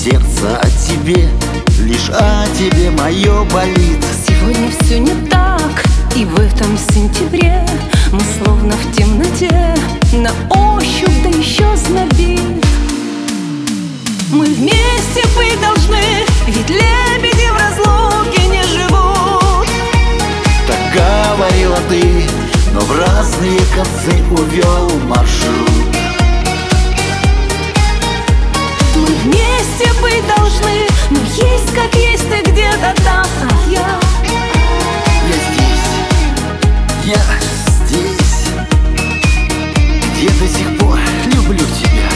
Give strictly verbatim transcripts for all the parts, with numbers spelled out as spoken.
сердце о тебе, лишь о тебе мое болит. Сегодня все не так, и в этом сентябре мы словно в темноте, на ощупь, да еще знобит. Мы вместе быть должны, ведь лебеди в разлуке не живут. Так говорила ты, но в разные концы увел маршрут. Мы вместе быть должны, но есть как есть ты где-то там, а я Я здесь, я здесь, где до сих пор люблю тебя.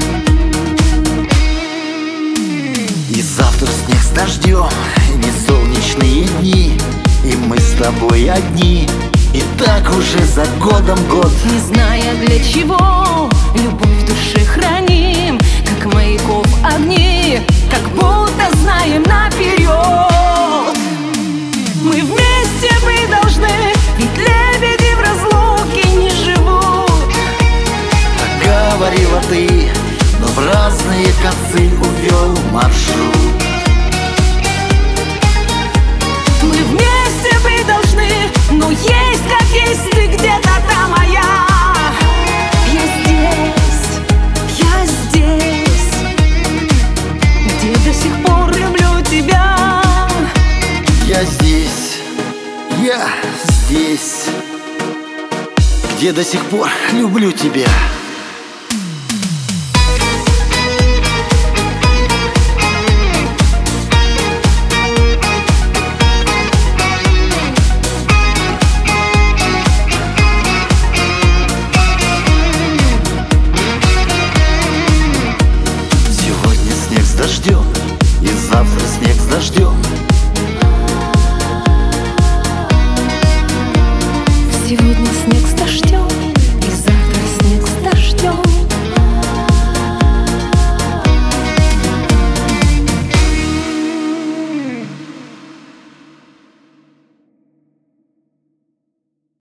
И завтра снег с дождем, не солнечные дни, и мы с тобой одни, и так уже за годом год. не зная для чего, любовь в душе храним, как маяков огни, как будто знаем наперед. Мы вместе быть должны, ведь лебеди в разлуке не живут. Так говорила ты, но в разные концы увел маршрут. Мы вместе быть должны, но есть как есть ты где-то там, а я Я здесь, я здесь, где до сих пор люблю тебя. Я здесь, я здесь, где до сих пор люблю тебя.